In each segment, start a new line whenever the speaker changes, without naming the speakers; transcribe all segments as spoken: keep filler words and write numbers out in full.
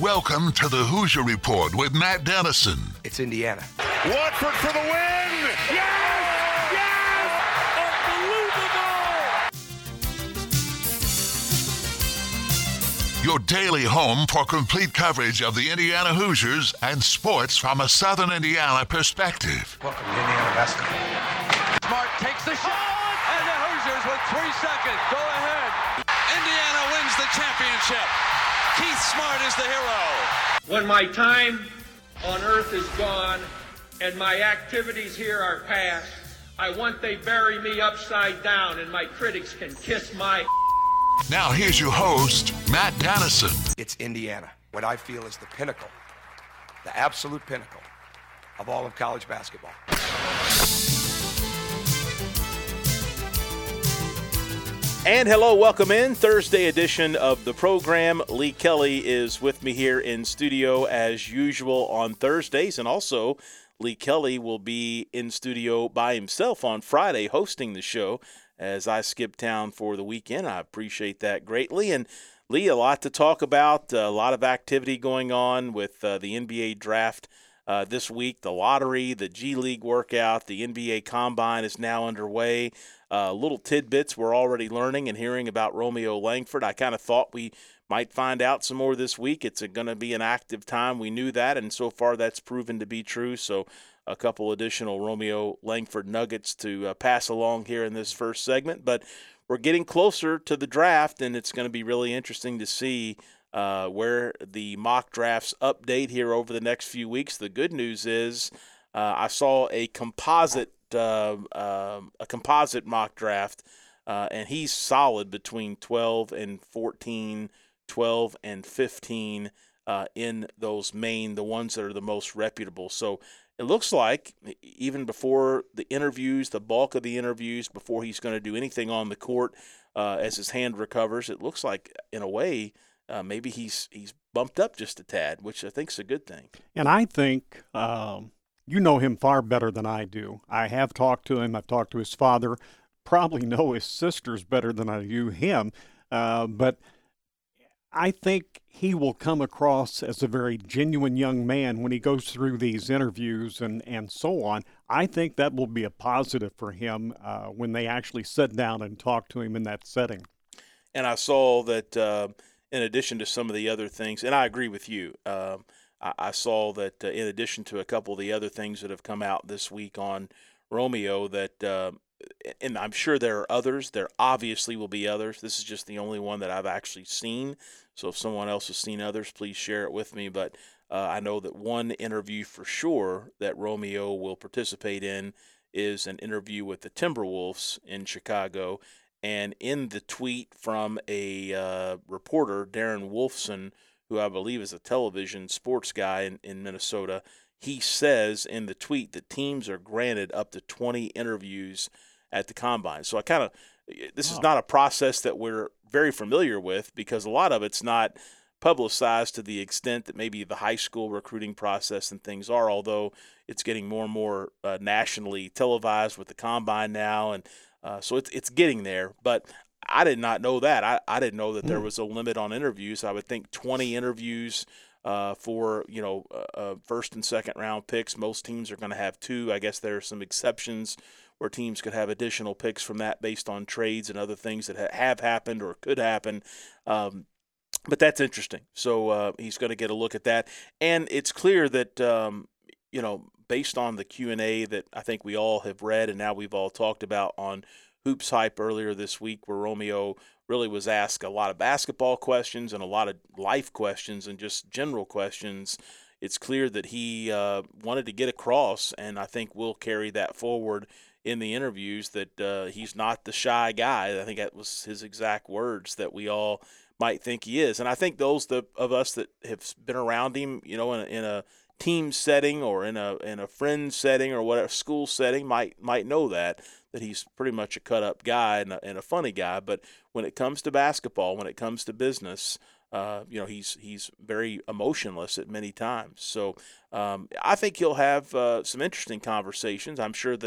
Welcome to the Hoosier Report with Matt Dennison.
It's Indiana.
Watford for the win! Yes! Yes! Unbelievable!
Your daily home for complete coverage of the Indiana Hoosiers and sports from a Southern Indiana perspective.
Welcome to Indiana basketball.
Smart takes the shot, and the Hoosiers with three seconds go ahead. Indiana wins the championship. Keith Smart is the hero.
When my time on earth is gone and my activities here are past, I want they bury me upside down and my critics can kiss my...
Now here's your host, Matt Dennison.
It's Indiana, what I feel is the pinnacle, the absolute pinnacle of all of college basketball.
And hello, welcome in. Thursday edition of the program. Lee Kelly is with me here in studio as usual on Thursdays. And also, Lee Kelly will be in studio by himself on Friday hosting the show as I skip town for the weekend. I appreciate that greatly. And Lee, a lot to talk about, a lot of activity going on with uh, the N B A draft uh, this week, the lottery, the G League workout, the N B A Combine is now underway. Uh, little tidbits we're already learning and hearing about Romeo Langford. I kind of thought we might find out some more this week. It's going to be an active time. We knew that, and so far that's proven to be true. So a couple additional Romeo Langford nuggets to uh, pass along here in this first segment. But we're getting closer to the draft, and it's going to be really interesting to see uh, where the mock drafts update here over the next few weeks. The good news is uh, I saw a composite Uh, uh, a composite mock draft, uh, and he's solid between twelve and fourteen, twelve and fifteen uh, in those main, the ones that are the most reputable. So it looks like even before the interviews, the bulk of the interviews, before he's going to do anything on the court uh, as his hand recovers, it looks like in a way uh, maybe he's he's bumped up just a tad, which I think is a good thing.
And I think um you know him far better than I do. I have talked to him. I've talked to his father. Probably know his sisters better than I do him. Uh, but I think he will come across as a very genuine young man when he goes through these interviews and, and so on. I think that will be a positive for him uh, when they actually sit down and talk to him in that setting.
And I saw that uh, in addition to some of the other things, and I agree with you, um, I saw that uh, in addition to a couple of the other things that have come out this week on Romeo, that, uh, and I'm sure there are others, there obviously will be others. This is just the only one that I've actually seen. So if someone else has seen others, please share it with me. But uh, I know that one interview for sure that Romeo will participate in is an interview with the Timberwolves in Chicago. And in the tweet from a uh, reporter, Darren Wolfson, who I believe is a television sports guy in, in Minnesota, he says in the tweet that teams are granted up to twenty interviews at the Combine. So I kind of – this oh. is not a process that we're very familiar with because a lot of it's not publicized to the extent that maybe the high school recruiting process and things are, although it's getting more and more uh, nationally televised with the Combine now. And uh, so it's, it's getting there. But – I did not know that. I, I didn't know that there was a limit on interviews. I would think twenty interviews uh, for, you know, uh, first and second round picks. Most teams are going to have two. I guess there are some exceptions where teams could have additional picks from that based on trades and other things that ha- have happened or could happen. Um, but that's interesting. So uh, he's going to get a look at that. And it's clear that, um, you know, based on the Q and A that I think we all have read and now we've all talked about on Hoops Hype earlier this week, where Romeo really was asked a lot of basketball questions and a lot of life questions and just general questions. It's clear that he uh, wanted to get across, and I think we'll carry that forward in the interviews, that uh, he's not the shy guy. I think that was his exact words, that we all might think he is. And I think those the, of us that have been around him, you know, in a, in a team setting or in a in a friend setting or whatever, school setting, might might know that. that he's pretty much a cut-up guy and a, and a funny guy. But when it comes to basketball, when it comes to business, uh, you know, he's he's very emotionless at many times. So um, I think he'll have uh, some interesting conversations. I'm sure that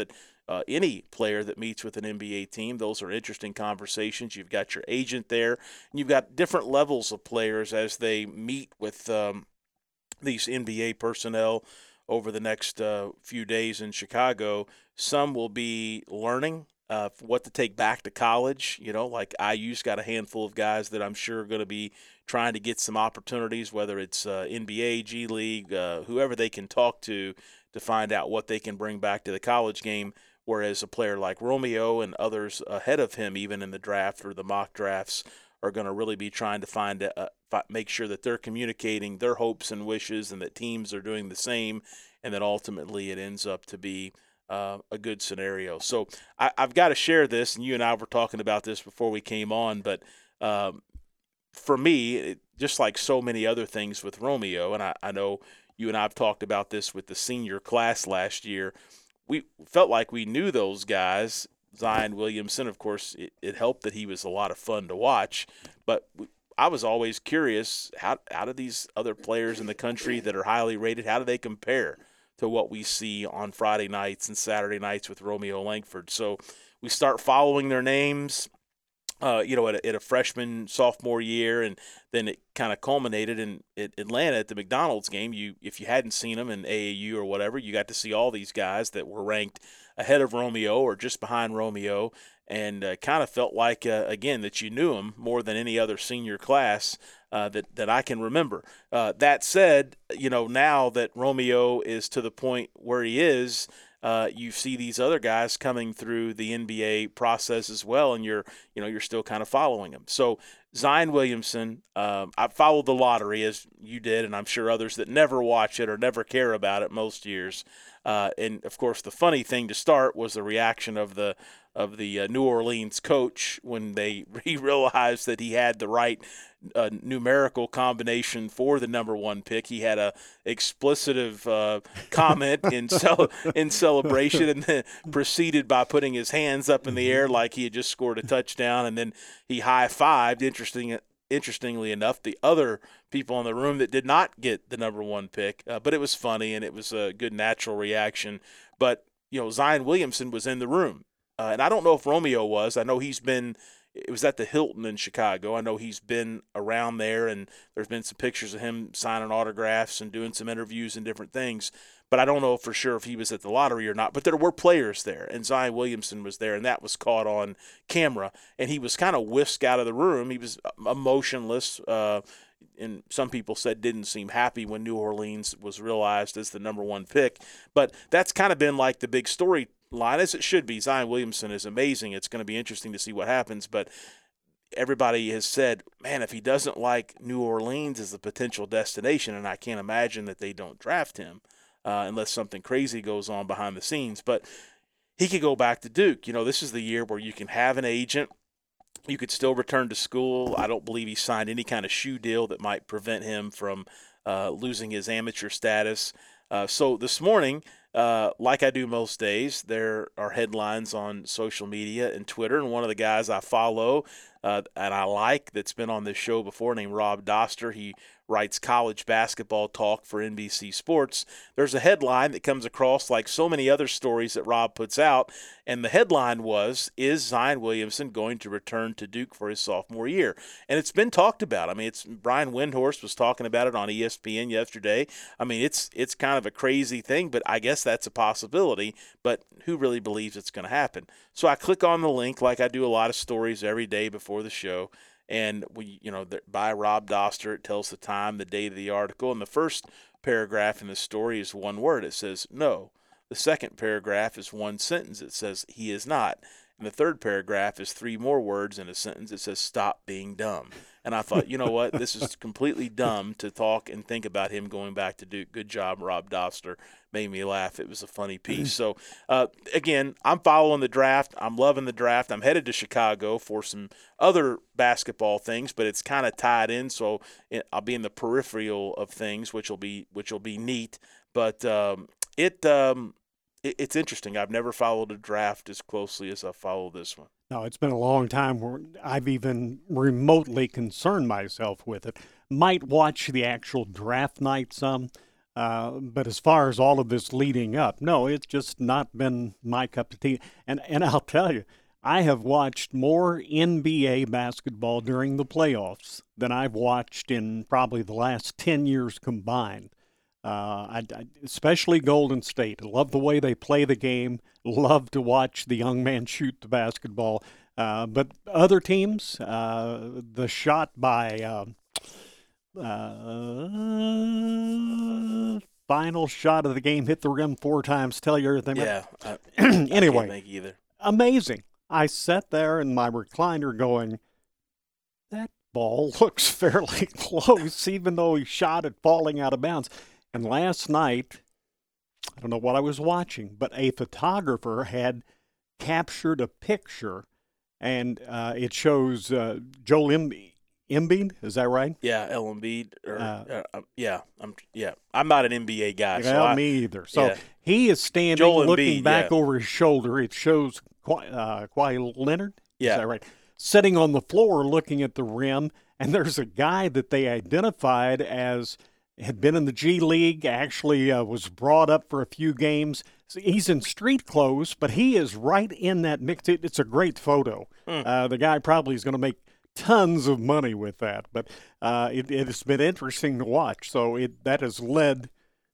uh, any player that meets with an N B A team. Those are interesting conversations. You've got your agent there, and you've got different levels of players as they meet with um, these N B A personnel over the next uh, few days in Chicago. Some will be learning uh, what to take back to college. You know, like I U's got a handful of guys that I'm sure are going to be trying to get some opportunities, whether it's uh, N B A, G League, uh, whoever they can talk to to find out what they can bring back to the college game, whereas a player like Romeo and others ahead of him, even in the draft or the mock drafts, are going to really be trying to find a, make sure that they're communicating their hopes and wishes and that teams are doing the same, and that ultimately it ends up to be uh, a good scenario. So I, I've got to share this, and you and I were talking about this before we came on, but um, for me, it, just like so many other things with Romeo, and I, I know you and I have talked about this with the senior class last year, we felt like we knew those guys. Zion Williamson, of course, it, it helped that he was a lot of fun to watch, but we, I was always curious, how, how do these other players in the country that are highly rated, how do they compare to what we see on Friday nights and Saturday nights with Romeo Langford? So we start following their names, uh, you know, at a, at a freshman, sophomore year, and then it kind of culminated in, in Atlanta at the McDonald's game. You, if you hadn't seen them in A A U or whatever, you got to see all these guys that were ranked ahead of Romeo or just behind Romeo, and uh, kind of felt like, uh, again, that you knew him more than any other senior class uh, that, that I can remember. Uh, that said, you know, now that Romeo is to the point where he is, uh, you see these other guys coming through the N B A process as well, and you're, you know, you're still kind of following them. So Zion Williamson, um, I followed the lottery as you did, and I'm sure others that never watch it or never care about it most years. Uh, and, of course, the funny thing to start was the reaction of the of the uh, New Orleans coach when they he realized that he had the right uh, numerical combination for the number one pick. He had a explicitive uh, comment in cel- in celebration, and then proceeded by putting his hands up in the air like he had just scored a touchdown, and then he high-fived. Interesting. Interestingly enough, the other people in the room that did not get the number one pick, uh, but it was funny and it was a good natural reaction. But, you know, Zion Williamson was in the room. Uh, and I don't know if Romeo was. I know he's been – it was at the Hilton in Chicago. I know he's been around there, and there's been some pictures of him signing autographs and doing some interviews and different things. But I don't know for sure if he was at the lottery or not. But there were players there, and Zion Williamson was there, and that was caught on camera. And he was kind of whisked out of the room. He was emotionless, uh, and some people said didn't seem happy when New Orleans was realized as the number one pick. But that's kind of been like the big storyline, as it should be. Zion Williamson is amazing. It's going to be interesting to see what happens. But everybody has said, man, if he doesn't like New Orleans as a potential destination, and I can't imagine that they don't draft him, Uh, unless something crazy goes on behind the scenes. But he could go back to Duke. You know, this is the year where you can have an agent. You could still return to school. I don't believe he signed any kind of shoe deal that might prevent him from uh, losing his amateur status. Uh, so this morning, uh, like I do most days, there are headlines on social media and Twitter, and one of the guys I follow uh, and I like that's been on this show before named Rob Doster, he writes college basketball talk for N B C Sports. There's a headline that comes across like so many other stories that Rob puts out, and the headline was, is Zion Williamson going to return to Duke for his sophomore year? And it's been talked about. I mean, it's Brian Windhorst was talking about it on E S P N yesterday. I mean, it's it's kind of a crazy thing, but I guess that's a possibility, but who really believes it's going to happen? So I click on the link like I do a lot of stories every day before the show. And we, you know, by Rob Doster, it tells the time, the date of the article, and the first paragraph in the story is one word. It says no. The second paragraph is one sentence. It says he is not. And the third paragraph is three more words in a sentence. It says stop being dumb. And I thought, you know what, this is completely dumb to talk and think about him going back to Duke. Good job, Rob Doster. Made me laugh. It was a funny piece. So, uh, again, I'm following the draft. I'm loving the draft. I'm headed to Chicago for some other basketball things, but it's kind of tied in, so I'll be in the peripheral of things, which will be which will be neat. But um, it, um, it it's interesting. I've never followed a draft as closely as I follow this one.
No, it's been a long time where I've even remotely concerned myself with it. Might watch the actual draft night some. Uh, but as far as all of this leading up, no, it's just not been my cup of tea. And and I'll tell you, I have watched more N B A basketball during the playoffs than I've watched in probably the last ten years combined. Uh, I, I, especially Golden State. I love the way they play the game. Love to watch the young man shoot the basketball. Uh, but other teams, uh, the shot by uh, uh, final shot of the game, hit the rim four times, tell you everything.
Yeah. I,
anyway,
I can't think either.
Amazing. I sat there in my recliner going, that ball looks fairly close, even though he shot it falling out of bounds. And last night, I don't know what I was watching, but a photographer had captured a picture, and uh, it shows uh, Joel Embiid. Embiid, is that right?
Yeah, El Embiid. Or,
Uh,
uh, yeah, I'm. Yeah, I'm not an N B A guy.
Well,
so I,
me either. So
yeah.
he is standing,
Joel
looking
Embiid,
back
yeah.
over his shoulder. It shows Kawhi, uh, Kawhi Leonard.
Yeah.
Is that right? Sitting on the floor, looking at the rim, and there's a guy that they identified as had been in the G League. Actually, uh, was brought up for a few games. So he's in street clothes, but he is right in that mix. It, it's a great photo.
Hmm.
Uh, the guy probably is going to make tons of money with that, but uh, it, it has been interesting to watch. So it that has led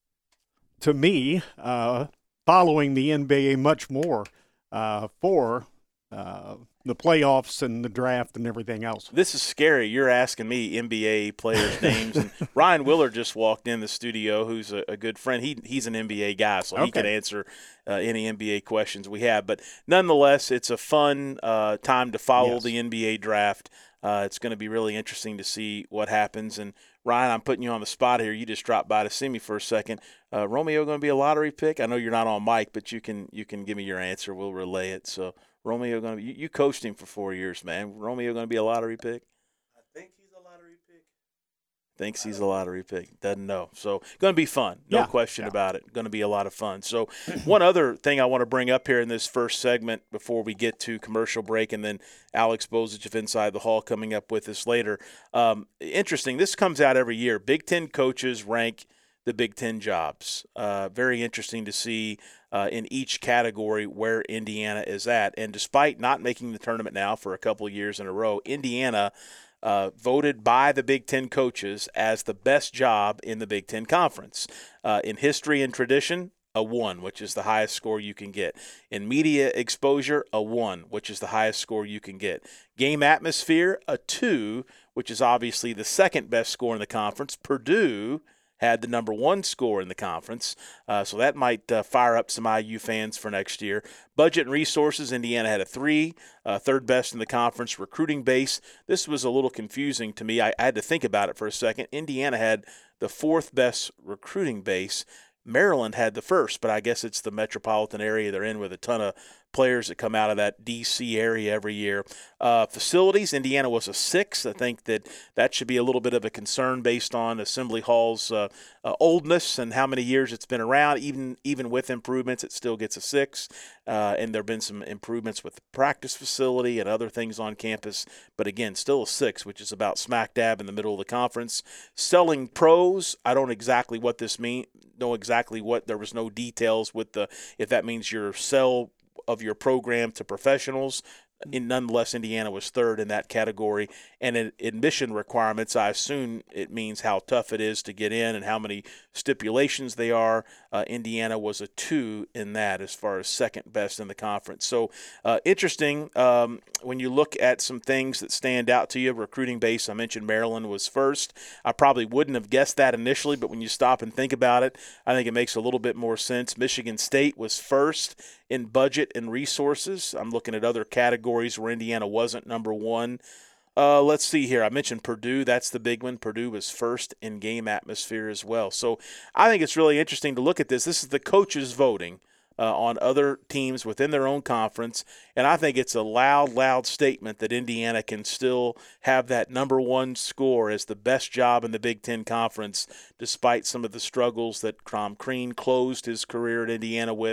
to me uh, following the N B A much more uh, for uh, the playoffs and the draft and everything else.
This is scary. You're asking me N B A players' names. And Ryan Willard just walked in the studio, who's a, a good friend. He He's an N B A guy, so he
Okay.
can answer uh, any N B A questions we have. But nonetheless, it's a fun uh, time to follow
Yes.
the N B A draft. Uh, it's going to be really interesting to see what happens. And, Ryan, I'm putting you on the spot here. You just dropped by to see me for a second. Uh, Romeo going to be a lottery pick? I know you're not on mic, but you can you can give me your answer. We'll relay it. So, Romeo going to be – you coached him for four years, man. Romeo going to be a lottery pick?
I think he's a lottery pick.
Thinks he's a lottery pick. Doesn't know. So, going to be fun. No
Yeah,
question
yeah.
about it. Going to be a lot of fun. So, one other thing I want to bring up here in this first segment before we get to commercial break, and then Alex Bozich of Inside the Hall coming up with us later. Um, interesting. This comes out every year. Big Ten coaches rank the Big Ten jobs. Uh, very interesting to see uh, in each category where Indiana is at. And despite not making the tournament now for a couple of years in a row, Indiana – Uh, voted by the Big Ten coaches as the best job in the Big Ten Conference. Uh, in history and tradition, a one, which is the highest score you can get. In media exposure, a one, which is the highest score you can get. Game atmosphere, a two, which is obviously the second best score in the conference. Purdue had the number one score in the conference, uh, so that might uh, fire up some I U fans for next year. Budget and resources, Indiana had a three, uh, third best in the conference. Recruiting base, this was a little confusing to me. I, I had to think about it for a second. Indiana had the fourth best recruiting base. Maryland had the first, but I guess it's the metropolitan area they're in with a ton of players that come out of that D C area every year. Uh, facilities, Indiana was a six. I think that that should be a little bit of a concern based on Assembly Hall's uh, uh, oldness and how many years it's been around. Even even with improvements, it still gets a six. Uh, and there have been some improvements with the practice facility and other things on campus. But again, still a six, which is about smack dab in the middle of the conference. Selling pros, I don't exactly what this mean. know exactly what. There was no details with the if that means your sell of your program to professionals. In, nonetheless, Indiana was third in that category. And in admission requirements, I assume it means how tough it is to get in and how many stipulations they are. Uh, Indiana was a two in that as far as second best in the conference. So uh, interesting um, when you look at some things that stand out to you. Recruiting base, I mentioned Maryland was first. I probably wouldn't have guessed that initially, but when you stop and think about it, I think it makes a little bit more sense. Michigan State was first in budget and resources. I'm looking at other categories where Indiana wasn't number one. Uh, let's see here. I mentioned Purdue. That's the big one. Purdue was first in game atmosphere as well. So I think it's really interesting to look at this. This is the coaches voting uh, on other teams within their own conference, and I think it's a loud, loud statement that Indiana can still have that number one score as the best job in the Big Ten Conference, despite some of the struggles that Tom Crean closed his career at Indiana with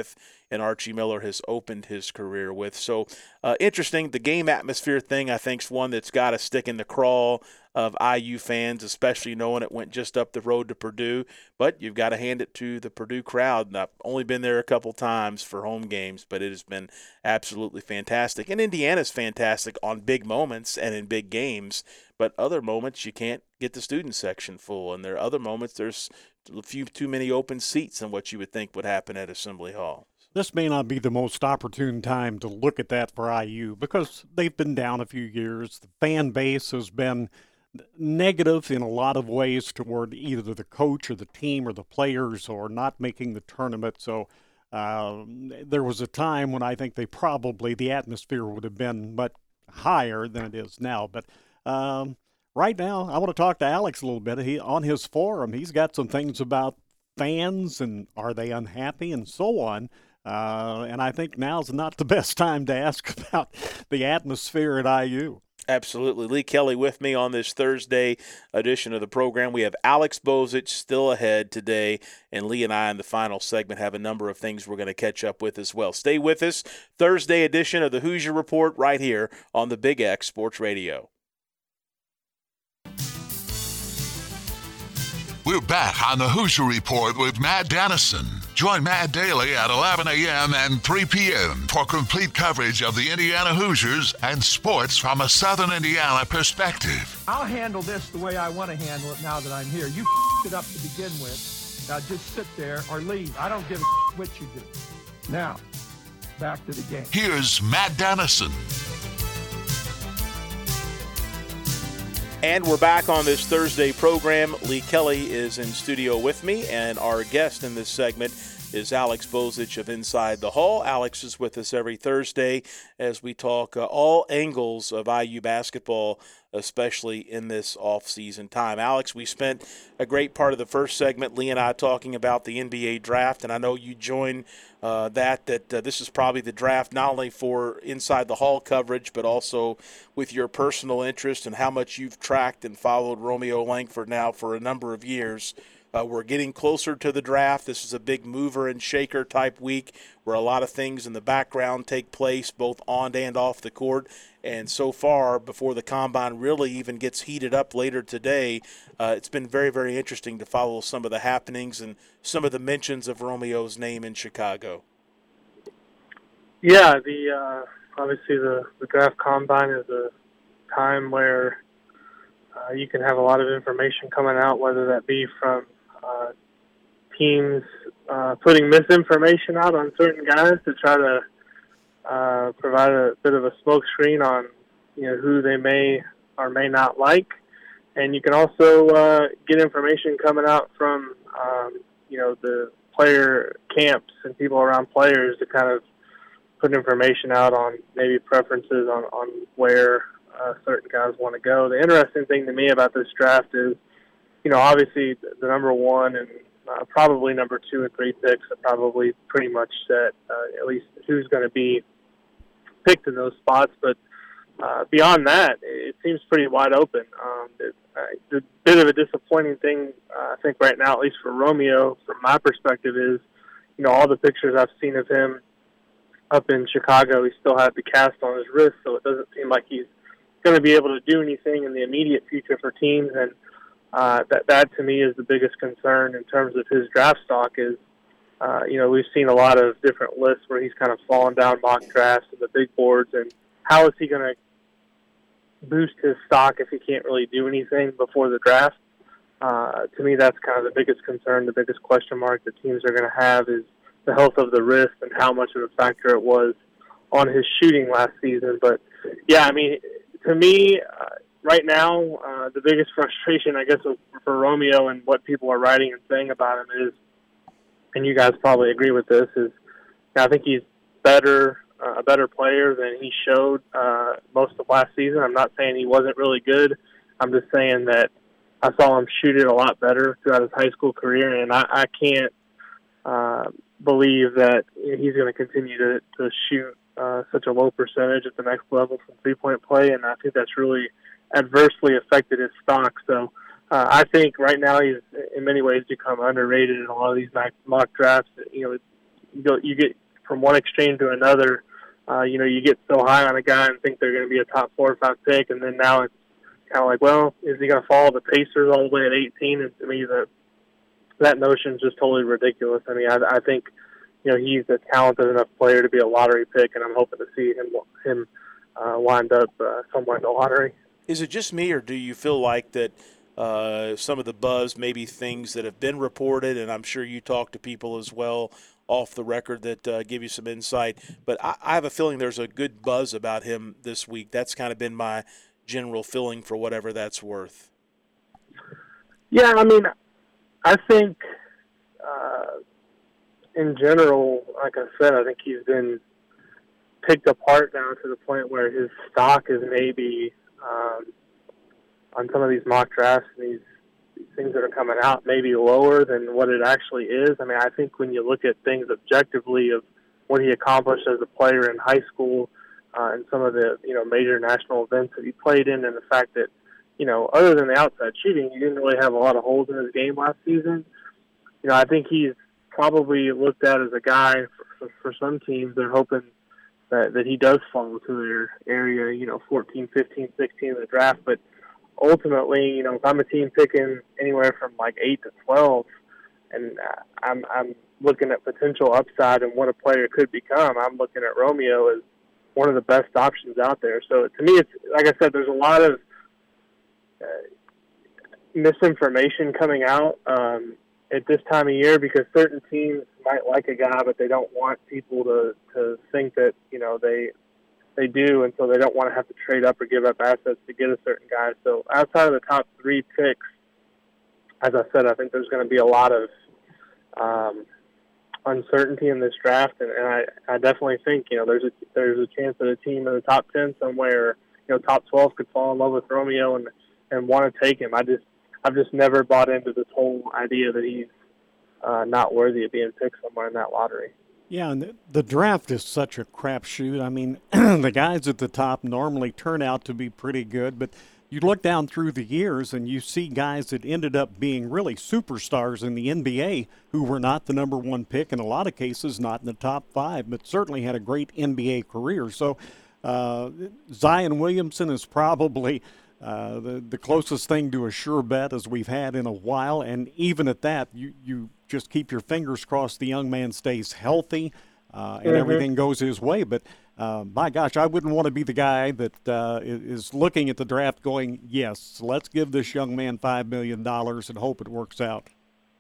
and Archie Miller has opened his career with. So uh, interesting. The game atmosphere thing, I think, is one that's got to stick in the craw of I U fans, especially knowing it went just up the road to Purdue. But you've got to hand it to the Purdue crowd. And I've only been there a couple times for home games, but it has been absolutely fantastic. And Indiana's fantastic on big moments and in big games, but other moments you can't get the student section full. And there are other moments there's a few too many open seats than what you would think would happen at Assembly Hall.
This may not be the most opportune time to look at that for I U because they've been down a few years. The fan base has been negative in a lot of ways toward either the coach or the team or the players or not making the tournament. So uh, there was a time when I think they probably, the atmosphere would have been much higher than it is now. But um, right now, I want to talk to Alex a little bit. He on his forum, he's got some things about fans and are they unhappy and so on. Uh, and I think now's not the best time to ask about the atmosphere at I U.
Absolutely. Lee Kelly with me on this Thursday edition of the program. We have Alex Bozich still ahead today, and Lee and I in the final segment have a number of things we're going to catch up with as well. Stay with us. Thursday edition of the Hoosier Report right here on the Big X Sports Radio.
We're back on the Hoosier Report with Matt Dennison. Join Matt daily at eleven a.m. and three p.m. for complete coverage of the Indiana Hoosiers and sports from a Southern Indiana perspective.
I'll handle this the way I want to handle it now that I'm here. You it up to begin with. Now just sit there or leave. I don't give a what you do. Now, back to the game.
Here's Matt Dennison.
And we're back on this Thursday program. Lee Kelly is in studio with me, and our guest in this segment is Alex Bozich of Inside the Hall. Alex is with us every Thursday as we talk uh, all angles of I U basketball, especially in this off-season time. Alex, we spent a great part of the first segment, Lee and I, talking about the N B A draft, and I know you join uh, that, that uh, this is probably the draft not only for Inside the Hall coverage, but also with your personal interest and how much you've tracked and followed Romeo Langford now for a number of years. Uh, we're getting closer to the draft. This is a big mover and shaker type week where a lot of things in the background take place, both on and off the court. And so far, before the combine really even gets heated up later today, uh, it's been very, very interesting to follow some of the happenings and some of the mentions of Romeo's name in Chicago.
Yeah, the uh, obviously the, the draft combine is a time where uh, you can have a lot of information coming out, whether that be from Uh, teams uh, putting misinformation out on certain guys to try to uh, provide a bit of a smokescreen on, you know, who they may or may not like, and you can also uh, get information coming out from, um, you know, the player camps and people around players to kind of put information out on maybe preferences on on where uh, certain guys want to go. The interesting thing to me about this draft is, you know, obviously the number one and uh, probably number two and three picks are probably pretty much set, uh, at least who's going to be picked in those spots. But uh, beyond that, it seems pretty wide open. Um, it, uh, the bit of a disappointing thing, uh, I think right now, at least for Romeo, from my perspective, is, you know, all the pictures I've seen of him up in Chicago, he still had the cast on his wrist, so it doesn't seem like he's going to be able to do anything in the immediate future for teams. And Uh, that, that to me is the biggest concern in terms of his draft stock is, uh, you know, we've seen a lot of different lists where he's kind of fallen down mock drafts and the big boards, and how is he going to boost his stock if he can't really do anything before the draft? Uh, to me, that's kind of the biggest concern, the biggest question mark that teams are going to have is the health of the wrist and how much of a factor it was on his shooting last season. But, yeah, I mean, to me, uh, right now, uh, the biggest frustration, I guess, for Romeo and what people are writing and saying about him is, and you guys probably agree with this, is I think he's better, uh, a better player than he showed uh, most of last season. I'm not saying he wasn't really good. I'm just saying that I saw him shoot it a lot better throughout his high school career, and I, I can't uh, believe that he's going to continue to, to shoot uh, such a low percentage at the next level from three-point play, and I think that's really adversely affected his stock. So uh, I think right now he's in many ways become underrated in a lot of these mock drafts. You know, you, go, you get from one exchange to another, uh, you know, you get so high on a guy and think they're going to be a top four or five pick, and then now it's kind of like, well, is he going to follow the Pacers all the way at eighteen? And to me, that that notion is just totally ridiculous. I mean, I, I think, you know, he's a talented enough player to be a lottery pick, and I'm hoping to see him him uh, wind up uh, somewhere in the lottery.
Is it just me, or do you feel like that uh, some of the buzz, maybe things that have been reported, and I'm sure you talk to people as well off the record that uh, give you some insight, but I, I have a feeling there's a good buzz about him this week. That's kind of been my general feeling, for whatever that's worth.
Yeah, I mean, I think uh, in general, like I said, I think he's been picked apart now to the point where his stock is maybe um, on some of these mock drafts and these, these things that are coming out maybe lower than what it actually is. I mean, I think when you look at things objectively of what he accomplished as a player in high school uh, and some of the, you know, major national events that he played in, and the fact that, you know, other than the outside shooting, he didn't really have a lot of holes in his game last season. You know, I think he's probably looked at as a guy for, for some teams. They're hoping that, that he does fall into their area, you know, fourteen, fifteen, sixteen in the draft. But ultimately, you know, if I'm a team picking anywhere from like eight to twelve, and I'm, I'm looking at potential upside and what a player could become, I'm looking at Romeo as one of the best options out there. So to me, it's like I said, there's a lot of uh, misinformation coming out um, at this time of year because certain teams might like a guy, but they don't want people to, to think that, you know, they they do, and so they don't want to have to trade up or give up assets to get a certain guy. So outside of the top three picks, as I said, I think there's going to be a lot of um, uncertainty in this draft, and, and I, I definitely think, you know, there's a there's a chance that a team in the top ten somewhere, you know, top twelve could fall in love with Romeo and, and want to take him. I just I've just never bought into this whole idea that he's uh, not worthy of being picked somewhere in that lottery.
Yeah, and the, the draft is such a crapshoot. I mean, the guys at the top normally turn out to be pretty good, but you look down through the years and you see guys that ended up being really superstars in the N B A who were not the number one pick, in a lot of cases not in the top five, but certainly had a great N B A career. So uh, Zion Williamson is probably uh, the, the closest thing to a sure bet as we've had in a while, and even at that, you, you just keep your fingers crossed the young man stays healthy uh, and mm-hmm. everything goes his way. But Uh, my gosh, I wouldn't want to be the guy that uh, is looking at the draft going, yes, let's give this young man five million dollars and hope it works out.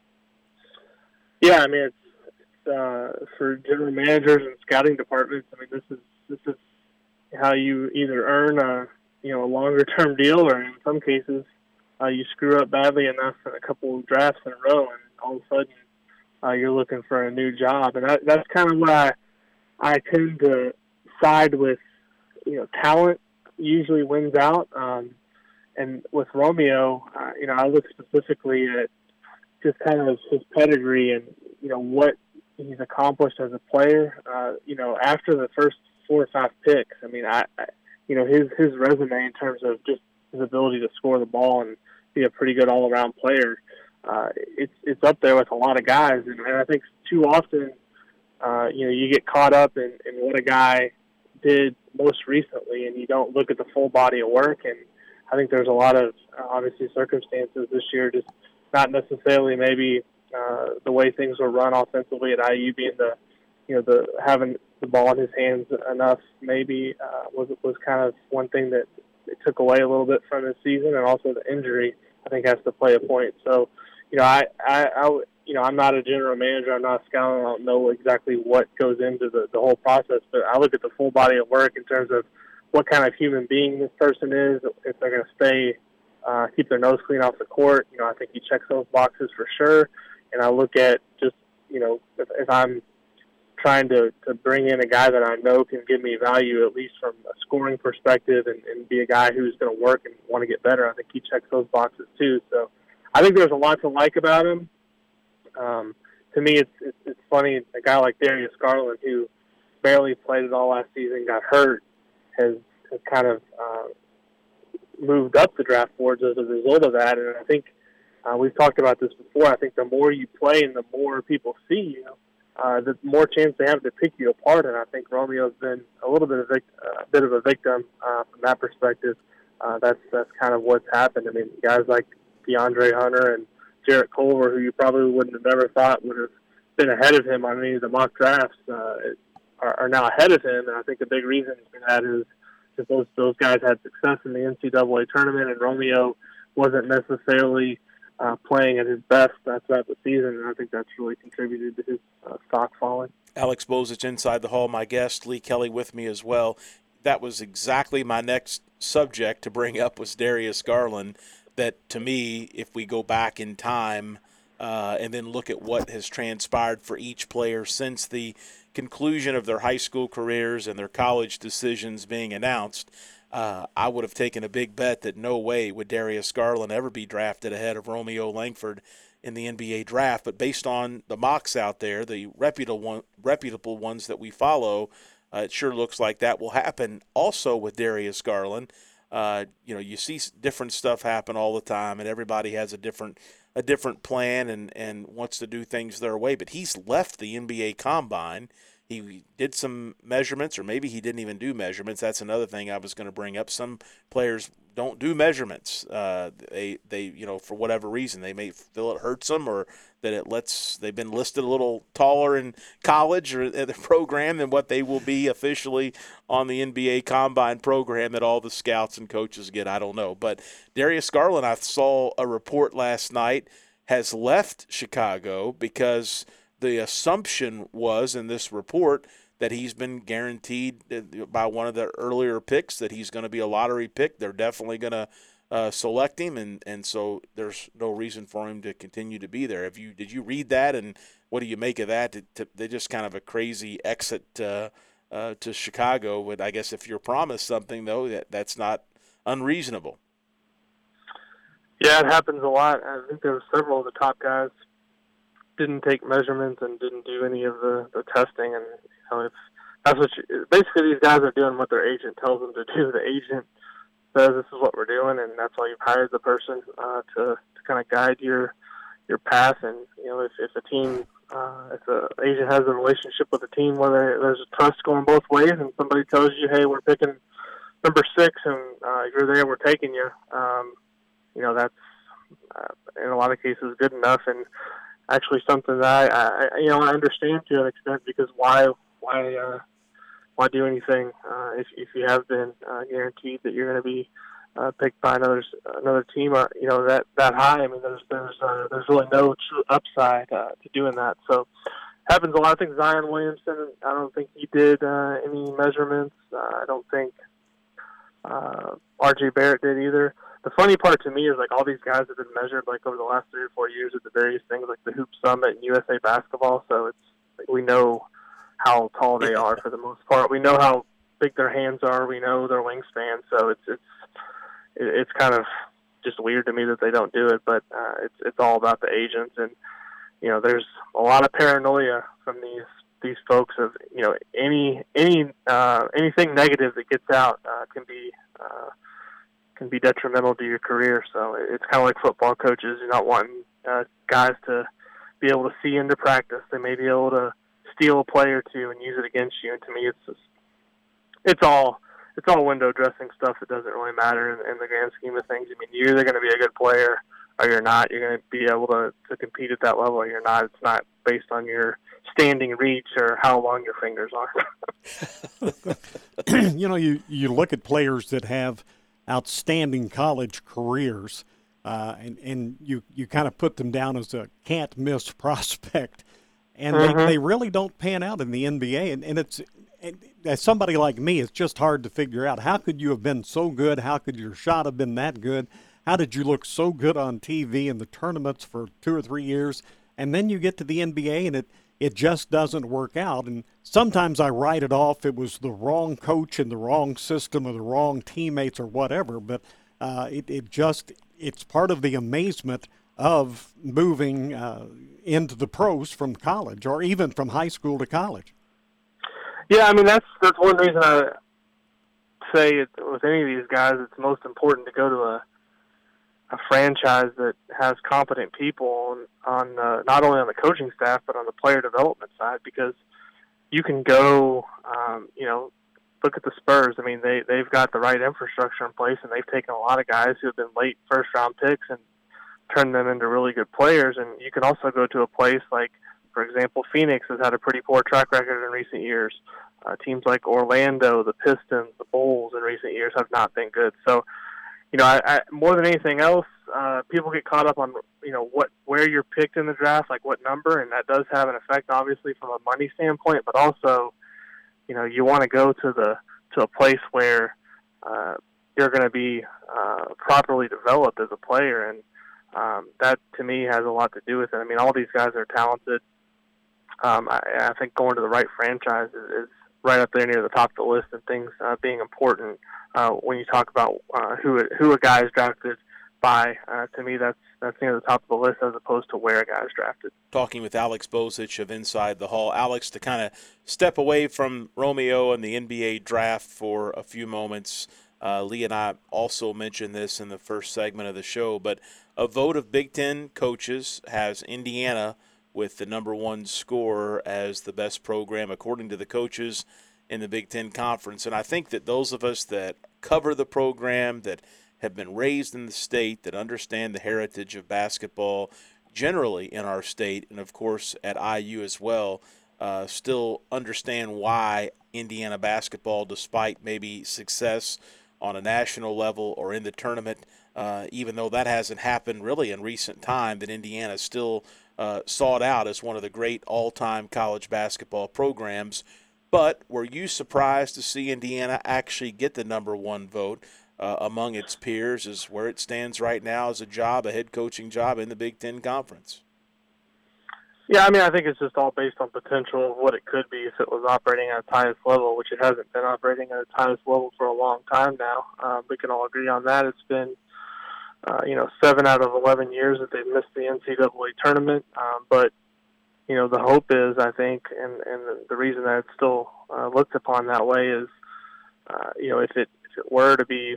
Yeah, I mean, it's, it's uh, for general managers and scouting departments, I mean, this is this is how you either earn a, you know, a longer-term deal, or in some cases uh, you screw up badly enough in a couple of drafts in a row, and all of a sudden uh, you're looking for a new job. And that, that's kind of why I, I tend to side with, you know, talent usually wins out. Um, and with Romeo, uh, you know, I look specifically at just kind of his pedigree and, you know, what he's accomplished as a player. Uh, you know, after the first four or five picks, I mean, I, I, you know, his, his resume in terms of just his ability to score the ball and be a pretty good all-around player, uh, it's, it's up there with a lot of guys. And, and I think too often, uh, you know, you get caught up in, in what a guy did most recently, and you don't look at the full body of work. And I think there's a lot of uh, obviously circumstances this year, just not necessarily maybe uh, the way things were run offensively at I U, being the, you know, the having the ball in his hands enough maybe uh, was was kind of one thing that it took away a little bit from his season, and also the injury I think has to play a point. So, you know, I I, I you know, I'm not a general manager. I'm not a scout. I don't know exactly what goes into the, the whole process, but I look at the full body of work in terms of what kind of human being this person is, if they're going to stay, uh, keep their nose clean off the court. You know, I think he checks those boxes for sure. And I look at just, you know, if, if I'm trying to, to bring in a guy that I know can give me value, at least from a scoring perspective, and, and be a guy who's going to work and want to get better, I think he checks those boxes too. So I think there's a lot to like about him. Um, to me, it's, it's it's funny, a guy like Darius Garland, who barely played at all last season, got hurt, has, has kind of uh, moved up the draft boards as a result of that. And I think uh, we've talked about this before. I think the more you play and the more people see you, uh, the more chance they have to pick you apart. And I think Romeo's been a little bit of a, a bit of a victim uh, from that perspective. Uh, that's that's kind of what's happened. I mean, guys like DeAndre Hunter and Jarrett Culver, who you probably wouldn't have never thought would have been ahead of him on any of the mock drafts, uh, are, are now ahead of him. And I think the big reason for that is that those those guys had success in the N C double A tournament, and Romeo wasn't necessarily uh, playing at his best uh, throughout the season. And I think that's really contributed to his uh, stock falling.
Alex Bozich inside the hall, my guest. Lee Kelly with me as well. That was exactly my next subject to bring up, was Darius Garland. That, to me, if we go back in time uh, and then look at what has transpired for each player since the conclusion of their high school careers and their college decisions being announced, uh, I would have taken a big bet that no way would Darius Garland ever be drafted ahead of Romeo Langford in the N B A draft. But based on the mocks out there, the reputable one, reputable ones that we follow, Uh, it sure looks like that will happen also with Darius Garland. Uh, you know, you see different stuff happen all the time, and everybody has a different a different plan and, and wants to do things their way. But he's left the N B A Combine. He did some measurements, or maybe he didn't even do measurements. That's another thing I was going to bring up. Some players don't do measurements. Uh, they, they, you know, for whatever reason, they may feel it hurts them, or that it lets, they've been listed a little taller in college or in the program than what they will be officially on the N B A Combine program that all the scouts and coaches get. I don't know. But Darius Garland, I saw a report last night, has left Chicago because the assumption was in this report that he's been guaranteed by one of the earlier picks that he's going to be a lottery pick. They're definitely going to uh, select him, and, and so there's no reason for him to continue to be there. Have you did you read that, and what do you make of that? They're just kind of a crazy exit uh, uh, to Chicago. But I guess if you're promised something, though, that that's not unreasonable.
Yeah, it happens a lot. I think there were several of the top guys didn't take measurements and didn't do any of the, the testing, and you know, it's that's what you, basically these guys are doing what their agent tells them to do. The agent says this is what we're doing, and that's why you've hired the person uh, to to kind of guide your your path. And you know, if if a team, uh, if the agent has a relationship with a team where there, there's a trust going both ways, and somebody tells you, hey, we're picking number six, and uh, you're there, we're taking you. Um, you know, that's uh, in a lot of cases good enough, and actually something that I, I, you know, I understand to an extent, because why, why, uh, why do anything uh, if if you have been uh, guaranteed that you're going to be uh, picked by another another team, uh, you know, that that high? I mean, there's there's uh, there's really no true upside uh, to doing that. So happens a lot. I think Zion Williamson, I don't think he did uh, any measurements. Uh, I don't think uh, R J Barrett did either. The funny part to me is, like, all these guys have been measured, like, over the last three or four years at the various things, like the Hoop Summit and U S A Basketball. So it's like, we know how tall they are for the most part. We know how big their hands are. We know their wingspan. So it's it's it's kind of just weird to me that they don't do it. But uh, it's it's all about the agents, and you know, there's a lot of paranoia from these these folks of, you know, any any uh, anything negative that gets out uh, can be. Uh, can be detrimental to your career. So it's kind of like football coaches. You're not wanting uh, guys to be able to see into practice. They may be able to steal a play or two and use it against you. And to me, it's just, it's all it's all window dressing stuff that doesn't really matter in, in the grand scheme of things. I mean, you're either going to be a good player or you're not. You're going to be able to, to compete at that level or you're not. It's not based on your standing reach or how long your fingers are.
You know, you, you look at players that have outstanding college careers, uh, and, and you, you kind of put them down as a can't-miss prospect, and mm-hmm. they, they really don't pan out in the N B A. And, and it's and as somebody like me, it's just hard to figure out, how could you have been so good? How could your shot have been that good? How did you look so good on T V in the tournaments for two or three years, and then you get to the N B A and it it just doesn't work out? And sometimes I write it off. It was the wrong coach and the wrong system or the wrong teammates or whatever. But uh, it, it just, it's part of the amazement of moving uh, into the pros from college or even from high school to college.
Yeah, I mean, that's, that's one reason I say it, with any of these guys, it's most important to go to a, a franchise that has competent people on, on uh, not only on the coaching staff but on the player development side, because you can go, um, you know, look at the Spurs. I mean, they, they've got the right infrastructure in place, and they've taken a lot of guys who have been late first-round picks and turned them into really good players. And you can also go to a place like, for example, Phoenix has had a pretty poor track record in recent years. Uh, teams like Orlando, the Pistons, the Bulls in recent years have not been good. So, you know, I, I, more than anything else, uh, people get caught up on, you know, what where you're picked in the draft, like what number, and that does have an effect, obviously, from a money standpoint. But also, you know, you want to go to the to a place where uh, you're going to be uh, properly developed as a player, and um, that to me has a lot to do with it. I mean, all these guys are talented. Um, I, I think going to the right franchise is, is right up there near the top of the list, and things uh, being important uh, when you talk about uh, who who a guy is drafted by. Uh, to me, that's that's near the top of the list as opposed to where a guy is drafted.
Talking with Alex Bozich of Inside the Hall. Alex, to kind of step away from Romeo and the N B A draft for a few moments, uh, Lee and I also mentioned this in the first segment of the show, but a vote of Big Ten coaches has Indiana with the number one scorer as the best program, according to the coaches in the Big Ten Conference. And I think that those of us that cover the program, that have been raised in the state, that understand the heritage of basketball generally in our state, and of course at I U as well, uh, still understand why Indiana basketball, despite maybe success on a national level or in the tournament, uh, even though that hasn't happened really in recent time, that Indiana still uh, sought out as one of the great all-time college basketball programs. But were you surprised to see Indiana actually get the number one vote uh, among its peers, as where it stands right now as a job, a head coaching job in the Big Ten Conference?
Yeah, I mean, I think it's just all based on potential of what it could be if it was operating at its highest level, which it hasn't been operating at its highest level for a long time now. Um, we can all agree on that. It's been, uh, you know, seven out of eleven years that they've missed the N C double A tournament. Um, but, you know, the hope is, I think, and, and the, the reason that it's still uh, looked upon that way is, uh, you know, if it if it were to be,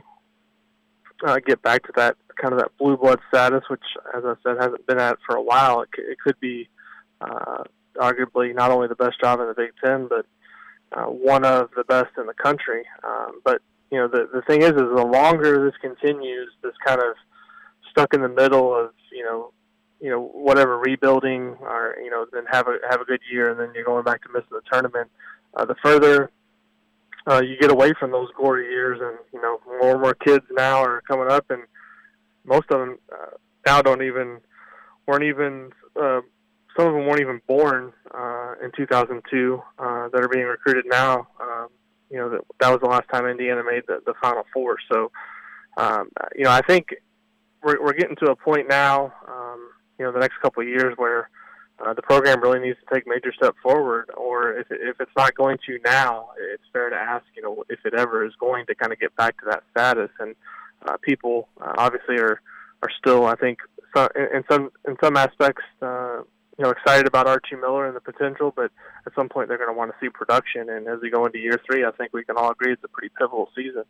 uh, get back to that kind of that blue blood status, which, as I said, hasn't been at for a while, it, it could be Uh, arguably not only the best job in the Big Ten, but uh, one of the best in the country. Um, but, you know, the, the thing is, is the longer this continues, this kind of stuck in the middle of, you know, you know, whatever rebuilding or, you know, then have a, have a good year and then you're going back to missing the tournament, uh, the further uh, you get away from those glory years, and, you know, more and more kids now are coming up, and most of them uh, now don't even, weren't even, uh, some of them weren't even born uh, in two thousand two uh, that are being recruited now. Um, you know, that, that was the last time Indiana made the, the Final Four. So, um, you know, I think we're, we're getting to a point now, um, you know, the next couple of years where uh, the program really needs to take a major step forward, or if, it, if it's not going to now, it's fair to ask, you know, if it ever is going to kind of get back to that status. And uh, people uh, obviously are, are still, I think, so, in, in some in some aspects, uh, you know, excited about Archie Miller and the potential, but at some point they're going to want to see production. And as we go into year three, I think we can all agree it's a pretty pivotal season.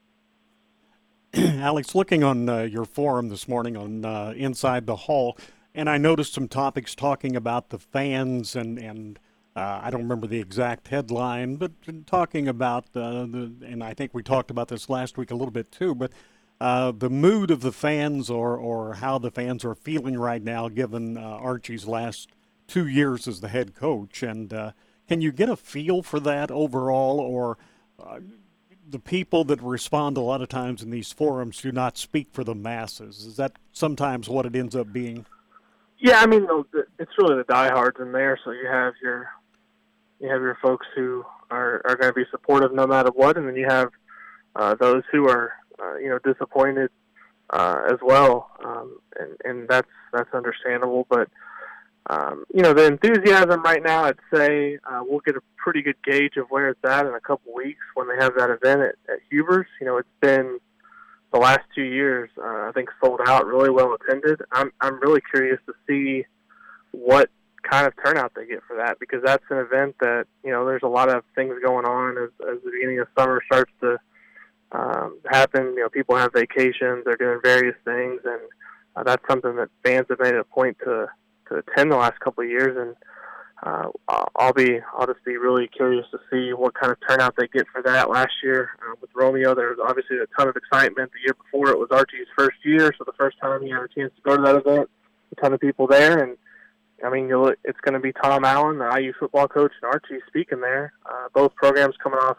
Alex, looking on uh, your forum this morning on uh, Inside the Hall, and I noticed some topics talking about the fans and, and uh, I don't remember the exact headline, but talking about, uh, the, and I think we talked about this last week a little bit too, but Uh, the mood of the fans, or, or how the fans are feeling right now, given uh, Archie's last two years as the head coach. And uh, can you get a feel for that overall, or uh, the people that respond a lot of times in these forums do not speak for the masses? Is that sometimes what it ends up being?
Yeah, I mean, it's really the diehards in there. So you have your you have your folks who are, are going to be supportive no matter what, and then you have uh, those who are Uh, you know, disappointed uh, as well, um, and, and that's that's understandable. But um, you know, the enthusiasm right now, I'd say uh, we'll get a pretty good gauge of where it's at in a couple weeks when they have that event at, at Huber's. You know, it's been the last two years, uh, I think, sold out, really well attended. I'm I'm really curious to see what kind of turnout they get for that, because that's an event that, you know, there's a lot of things going on as, as the beginning of summer starts to Um, happen. You know, people have vacations, they're doing various things, and uh, that's something that fans have made it a point to, to attend the last couple of years. And uh, I'll be I'll just be really curious to see what kind of turnout they get for that. Last year uh, with Romeo, there was obviously a ton of excitement. The year before, it was Archie's first year, so the first time he had a chance to go to that event, a ton of people there. And I mean, you'll, it's going to be Tom Allen, the I U football coach, and Archie speaking there. Uh, both programs coming off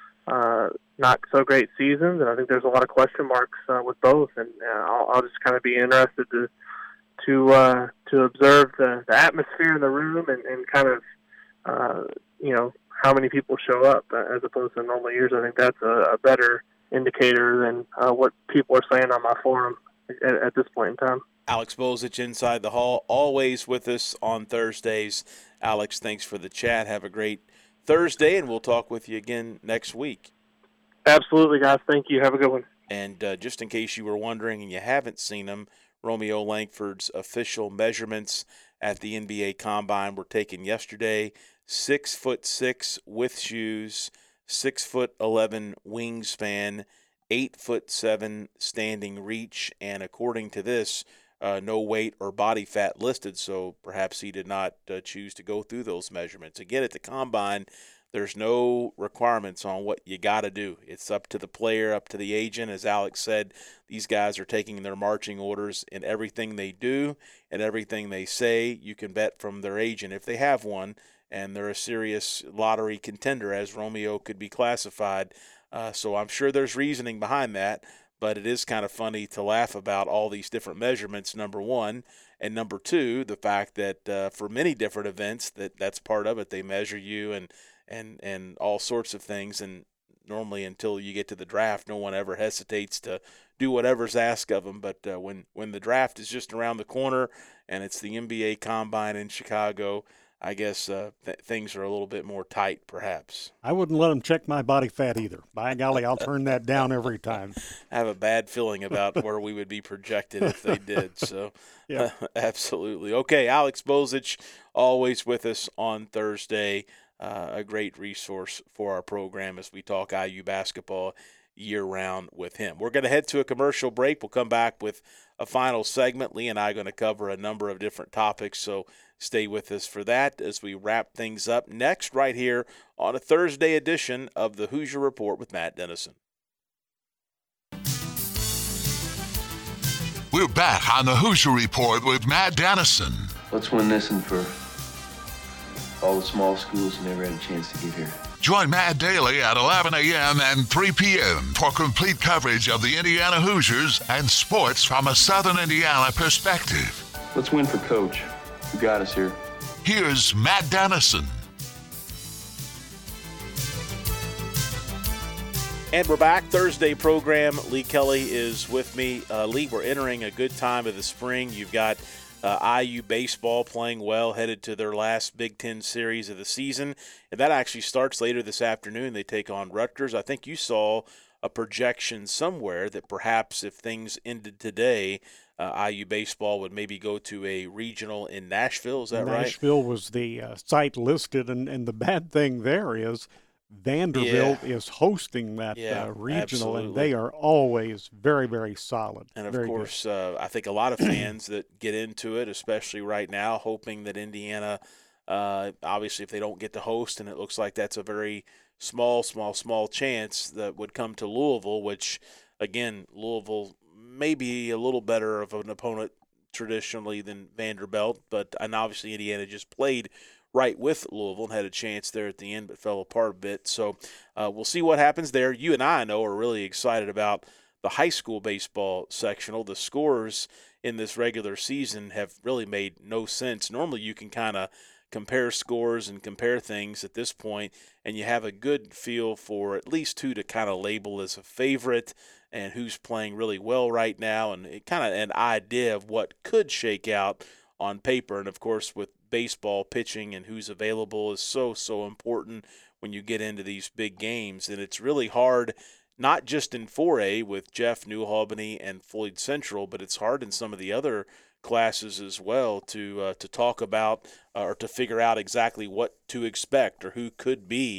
uh, not so great seasons, and I think there's a lot of question marks uh, with both. And uh, I'll, I'll just kind of be interested to to uh, to observe the, the atmosphere in the room and, and kind of uh, you know how many people show up uh, as opposed to normal years. I think that's a, a better indicator than uh, what people are saying on my forum at, at this point in time.
Alex Bozich inside the hall, always with us on Thursdays. Alex, thanks for the chat. Have a great Thursday, and we'll talk with you again next week.
Absolutely, guys. Thank you. Have a good one.
And uh, just in case you were wondering and you haven't seen them, Romeo Langford's official measurements at the N B A Combine were taken yesterday. Six foot six with shoes, six foot eleven wingspan, eight foot seven standing reach, and according to this, Uh, no weight or body fat listed, so perhaps he did not uh, choose to go through those measurements. Again, at the Combine, there's no requirements on what you got to do. It's up to the player, up to the agent. As Alex said, these guys are taking their marching orders in everything they do and everything they say. You can bet from their agent, if they have one, and they're a serious lottery contender, as Romeo could be classified. Uh, so I'm sure there's reasoning behind that. But it is kind of funny to laugh about all these different measurements, number one. And number two, the fact that uh, for many different events, that that's part of it. They measure you and, and, and all sorts of things. And normally until you get to the draft, no one ever hesitates to do whatever's asked of them. But uh, when, when the draft is just around the corner and it's the N B A Combine in Chicago, I guess uh, th- things are a little bit more tight, perhaps.
I wouldn't let them check my body fat either. By golly, I'll turn that down every time.
I have a bad feeling about where we would be projected if they did. So, yeah. uh, absolutely. Okay, Alex Bozich, always with us on Thursday. Uh, a great resource for our program as we talk I U basketball year-round with him. We're going to head to a commercial break. We'll come back with a final segment. Lee and I are going to cover a number of different topics, so stay with us for that as we wrap things up next right here on a Thursday edition of the Hoosier Report with Matt Dennison.
We're back on the Hoosier Report with Matt Dennison.
Let's win this one for all the small schools who never had a chance to get here.
Join Matt daily at eleven a.m. and three p.m. for complete coverage of the Indiana Hoosiers and sports from a Southern Indiana perspective.
Let's win for Coach, who got us here.
Here's Matt Dennison.
And we're back. Thursday program. Lee Kelly is with me. Uh, Lee, we're entering a good time of the spring. You've got uh, I U baseball playing well, headed to their last Big Ten series of the season. And that actually starts later this afternoon. They take on Rutgers. I think you saw a projection somewhere that perhaps if things ended today, uh, I U baseball would maybe go to a regional in Nashville. Is that
Nashville
right?
Nashville was the uh, site listed, and, and the bad thing there is Vanderbilt yeah. is hosting that
yeah,
uh, regional,
absolutely.
and they are always very, very solid.
And, of
very
course, uh, I think a lot of fans that get into it, especially right now, hoping that Indiana, uh, obviously if they don't get to host, and it looks like that's a very small, small, small chance that would come to Louisville, which, again, Louisville may be a little better of an opponent traditionally than Vanderbilt, but and obviously Indiana just played right with Louisville and had a chance there at the end but fell apart a bit. So uh, we'll see what happens there. You and I, I know, are really excited about the high school baseball sectional. The scores in this regular season have really made no sense. Normally you can kind of compare scores and compare things at this point, and you have a good feel for at least who to kind of label as a favorite and who's playing really well right now, and it kind of an idea of what could shake out on paper. And, of course, with baseball, pitching and who's available is so, so important when you get into these big games. And it's really hard, not just in four A with Jeff, New Albany, and Floyd Central, but it's hard in some of the other classes as well to uh, to talk about uh, or to figure out exactly what to expect or who could be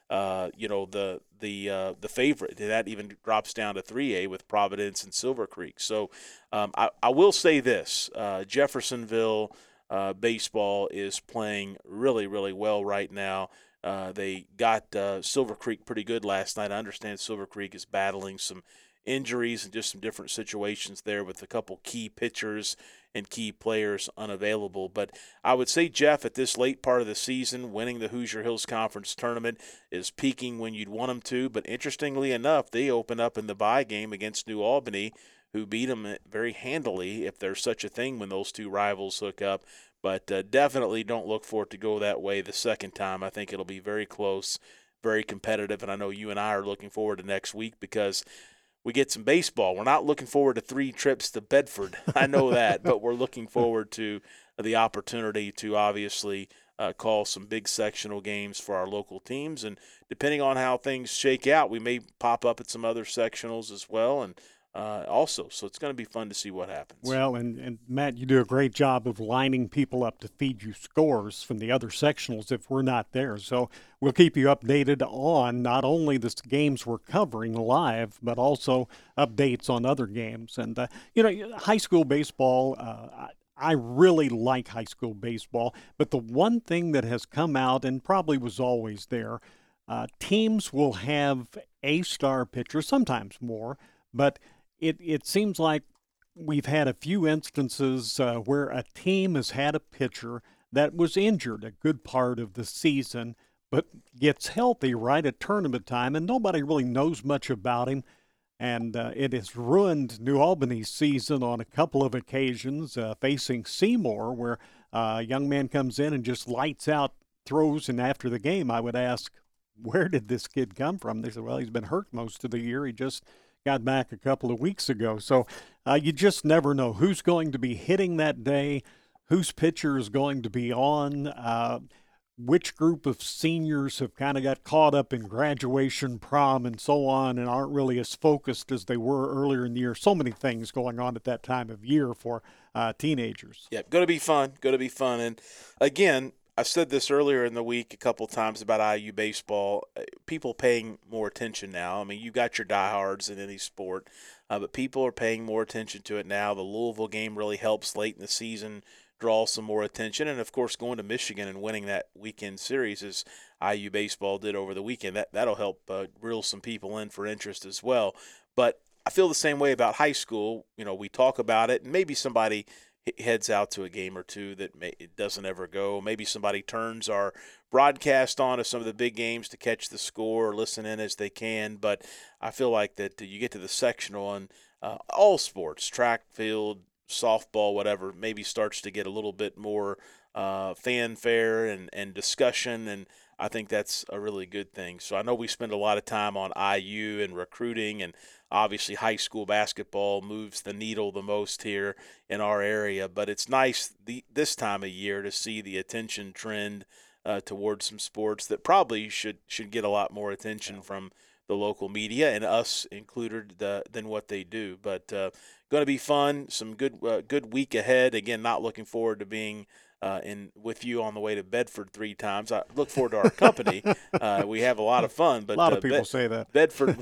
uh, you know, the the uh, the favorite. That even drops down to three A with Providence and Silver Creek. So um, I, I will say this, uh, Jeffersonville uh, baseball is playing really, really well right now. Uh, they got uh, Silver Creek pretty good last night. I understand Silver Creek is battling some injuries and just some different situations there with a couple key pitchers and key players unavailable. But I would say, Jeff, at this late part of the season, winning the Hoosier Hills Conference Tournament is peaking when you'd want them to. But interestingly enough, they open up in the bye game against New Albany, who beat them very handily, if there's such a thing when those two rivals hook up. But uh, definitely don't look for it to go that way the second time. I think it'll be very close, very competitive, and I know you and I are looking forward to next week because we get some baseball. We're not looking forward to three trips to Bedford. I know that, but we're looking forward to the opportunity to obviously uh, call some big sectional games for our local teams. And depending on how things shake out, we may pop up at some other sectionals as well. And Uh, also, so it's going to be fun to see what happens.
Well, and, and Matt, you do a great job of lining people up to feed you scores from the other sectionals if we're not there. So we'll keep you updated on not only the games we're covering live, but also updates on other games. And, uh, you know, high school baseball, uh, I, I really like high school baseball, but the one thing that has come out and probably was always there, uh, teams will have a star pitcher, sometimes more, but It it seems like we've had a few instances uh, where a team has had a pitcher that was injured a good part of the season, but gets healthy right at tournament time, and nobody really knows much about him. And uh, it has ruined New Albany's season on a couple of occasions, uh, facing Seymour, where uh, a young man comes in and just lights out throws, and after the game I would ask, where did this kid come from? They said, well, he's been hurt most of the year. He just got back a couple of weeks ago. So uh, you just never know who's going to be hitting that day, whose pitcher is going to be on, uh, which group of seniors have kind of got caught up in graduation, prom, and so on, and aren't really as focused as they were earlier in the year. So many things going on at that time of year for uh, teenagers.
Yeah, going to be fun, going to be fun. And again, I said this earlier in the week a couple of times about I U baseball. People paying more attention now. I mean, you got your diehards in any sport, uh, but people are paying more attention to it now. The Louisville game really helps late in the season draw some more attention. And, of course, going to Michigan and winning that weekend series as I U baseball did over the weekend, that, that'll help uh, reel some people in for interest as well. But I feel the same way about high school. You know, we talk about it, and maybe somebody – heads out to a game or two that may, it doesn't ever go. Maybe somebody turns our broadcast on to some of the big games to catch the score or listen in as they can. But I feel like that you get to the sectional and uh, all sports, track, field, softball, whatever, maybe starts to get a little bit more uh, fanfare and, and discussion, and I think that's a really good thing. So I know we spend a lot of time on I U and recruiting, and obviously high school basketball moves the needle the most here in our area, but it's nice the, this time of year to see the attention trend uh, towards some sports that probably should should get a lot more attention from the local media, and us included, the, than what they do. But uh, going to be fun, some good uh, good week ahead. Again, not looking forward to being Uh, in with you on the way to Bedford three times. I look forward to our company. Uh, we have a lot of fun. But
a lot of
uh,
people
Be-
say that.
Bedford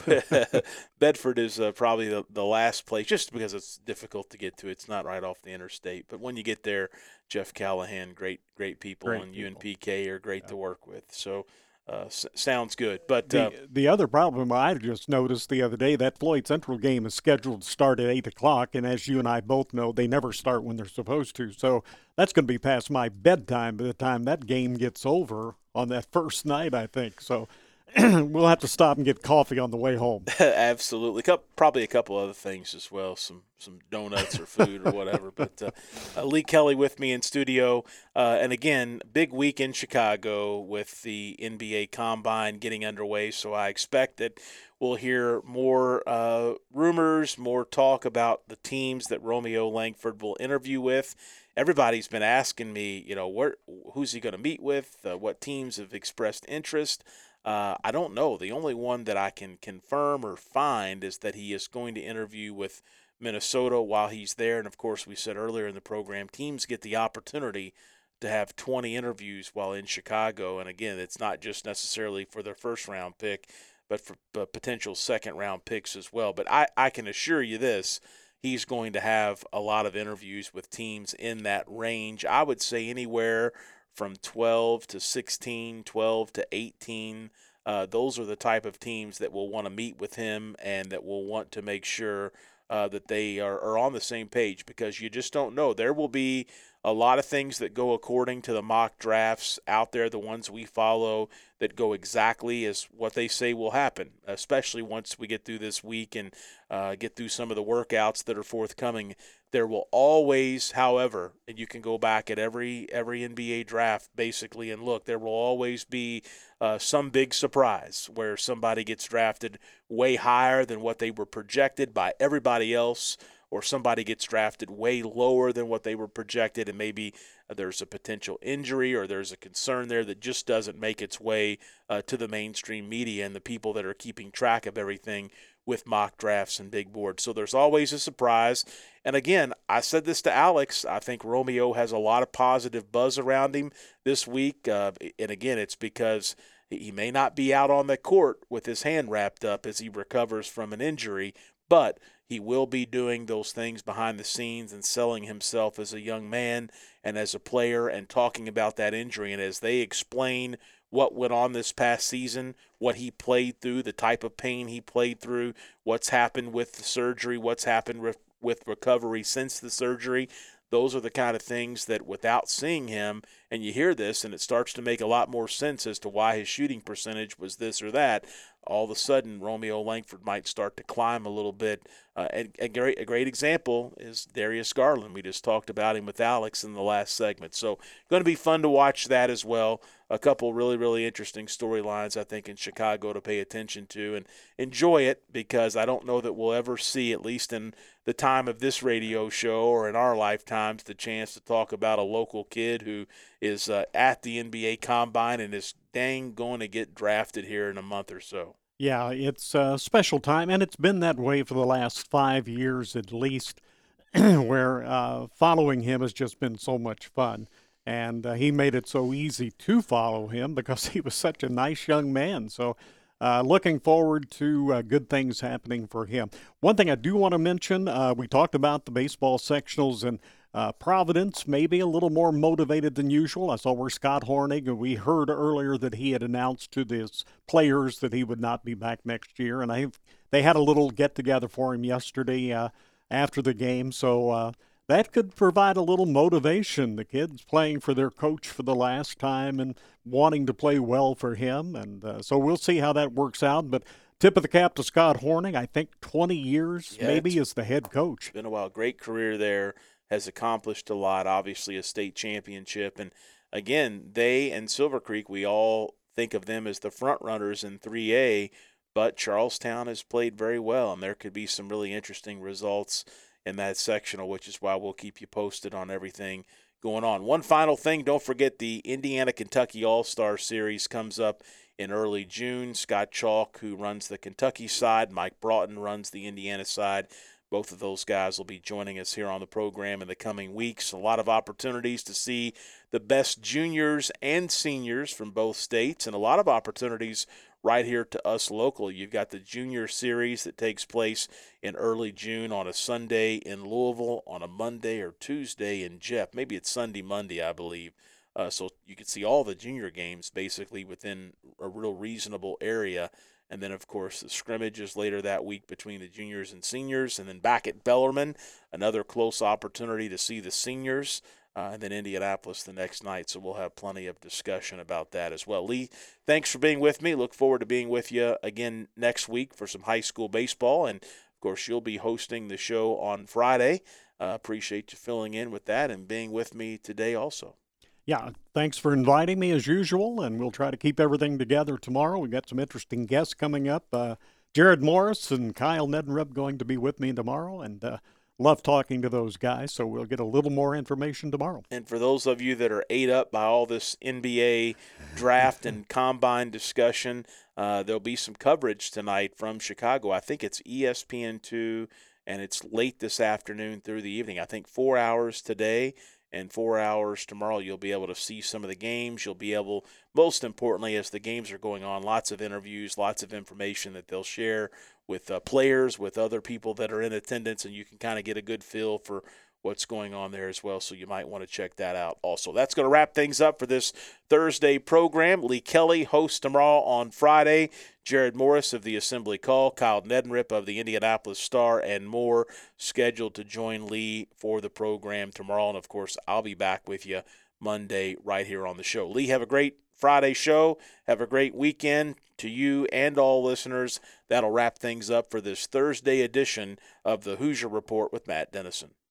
Bedford is uh, probably the, the last place, just because it's difficult to get to. It's not right off the interstate. But when you get there, Jeff Callahan, great great people,
Great
and
people.
you and P K are great yeah. to work with. So uh, s- sounds good. But
the,
uh,
the other problem I just noticed the other day, that Floyd Central game is scheduled to start at eight o'clock, and as you and I both know, they never start when they're supposed to. So that's going to be past my bedtime by the time that game gets over on that first night, I think. So we'll have to stop and get coffee on the way home.
Absolutely. Probably a couple other things as well, some some donuts or food or whatever. But uh, uh, Lee Kelly with me in studio. Uh, and, again, big week in Chicago with the N B A Combine getting underway. So I expect that we'll hear more uh, rumors, more talk about the teams that Romeo Langford will interview with. Everybody's been asking me, you know, where, who's he going to meet with, uh, what teams have expressed interest. Uh, I don't know. The only one that I can confirm or find is that he is going to interview with Minnesota while he's there. And, of course, we said earlier in the program, teams get the opportunity to have twenty interviews while in Chicago. And again, it's not just necessarily for their first round pick, but for uh, potential second round picks as well. But I, I can assure you this, he's going to have a lot of interviews with teams in that range. I would say anywhere from twelve to sixteen, twelve to eighteen. Uh, those are the type of teams that will want to meet with him and that will want to make sure uh, that they are, are on the same page, because you just don't know. There will be a lot of things that go according to the mock drafts out there, the ones we follow, that go exactly as what they say will happen, especially once we get through this week and uh, get through some of the workouts that are forthcoming. There will always, however, and you can go back at every every N B A draft basically and look, there will always be uh, some big surprise where somebody gets drafted way higher than what they were projected by everybody else, or somebody gets drafted way lower than what they were projected, and maybe there's a potential injury or there's a concern there that just doesn't make its way uh, to the mainstream media and the people that are keeping track of everything with mock drafts and big boards. So there's always a surprise. And again, I said this to Alex, I think Romeo has a lot of positive buzz around him this week. Uh, and again, it's because he may not be out on the court with his hand wrapped up as he recovers from an injury, but he will be doing those things behind the scenes and selling himself as a young man and as a player and talking about that injury. And as they explain what went on this past season, what he played through, the type of pain he played through, what's happened with the surgery, what's happened with, with recovery since the surgery, those are the kind of things that without seeing him, and you hear this and it starts to make a lot more sense as to why his shooting percentage was this or that, all of a sudden Romeo Langford might start to climb a little bit. Uh, and a great, a great example is Darius Garland. We just talked about him with Alex in the last segment. So going to be fun to watch that as well. A couple really, really interesting storylines, I think, in Chicago to pay attention to and enjoy it, because I don't know that we'll ever see, at least in the time of this radio show or in our lifetimes, the chance to talk about a local kid who is uh, at the N B A Combine and is dang going to get drafted here in a month or so.
Yeah, it's a special time, and it's been that way for the last five years at least, where uh, following him has just been so much fun. And uh, he made it so easy to follow him because he was such a nice young man. So uh, looking forward to uh, good things happening for him. One thing I do want to mention, uh, we talked about the baseball sectionals, and uh, Providence maybe a little more motivated than usual. I saw where Scott Hornig, and we heard earlier that he had announced to his players that he would not be back next year. And I they had a little get-together for him yesterday uh, after the game. So uh, that could provide a little motivation. The kids playing for their coach for the last time and wanting to play well for him. And uh, so we'll see how that works out. But tip of the cap to Scott Hornig, I think twenty years yeah, maybe as the head coach.
Been a while. Great career there. Has accomplished a lot, obviously a state championship. And again, they and Silver Creek, we all think of them as the front runners in three A, but Charlestown has played very well, and there could be some really interesting results in that sectional, which is why we'll keep you posted on everything going on. One final thing, don't forget the Indiana-Kentucky All-Star Series comes up in early June. Scott Chalk, who runs the Kentucky side, Mike Broughton runs the Indiana side. Both of those guys will be joining us here on the program in the coming weeks. A lot of opportunities to see the best juniors and seniors from both states, and a lot of opportunities right here to us locally. You've got the Junior Series that takes place in early June on a Sunday in Louisville, on a Monday or Tuesday in Jeff. Maybe it's Sunday, Monday, I believe. Uh, so you can see all the junior games basically within a real reasonable area. And then, of course, the scrimmages later that week between the juniors and seniors. And then back at Bellarmine, another close opportunity to see the seniors. Uh, and then Indianapolis the next night. So we'll have plenty of discussion about that as well. Lee, thanks for being with me. Look forward to being with you again next week for some high school baseball. And, of course, you'll be hosting the show on Friday. Uh, appreciate you filling in with that and being with me today also.
Yeah, thanks for inviting me as usual, and we'll try to keep everything together tomorrow. We've got some interesting guests coming up. Uh, Jared Morris and Kyle Neddenrup going to be with me tomorrow, and uh, love talking to those guys, so we'll get a little more information tomorrow.
And for those of you that are ate up by all this N B A draft and combine discussion, uh, there'll be some coverage tonight from Chicago. I think it's E S P N two, and it's late this afternoon through the evening. I think four hours today. in four hours tomorrow. You'll be able to see some of the games. You'll be able, most importantly, as the games are going on, lots of interviews, lots of information that they'll share with uh, players, with other people that are in attendance, and you can kind of get a good feel for what's going on there as well, so you might want to check that out also. That's going to wrap things up for this Thursday program. Lee Kelly hosts tomorrow on Friday. Jared Morris of the Assembly Call, Kyle Neddenrip of the Indianapolis Star, and more scheduled to join Lee for the program tomorrow. And, of course, I'll be back with you Monday right here on the show. Lee, have a great Friday show. Have a great weekend to you and all listeners. That'll wrap things up for this Thursday edition of the Hoosier Report with Matt Dennison.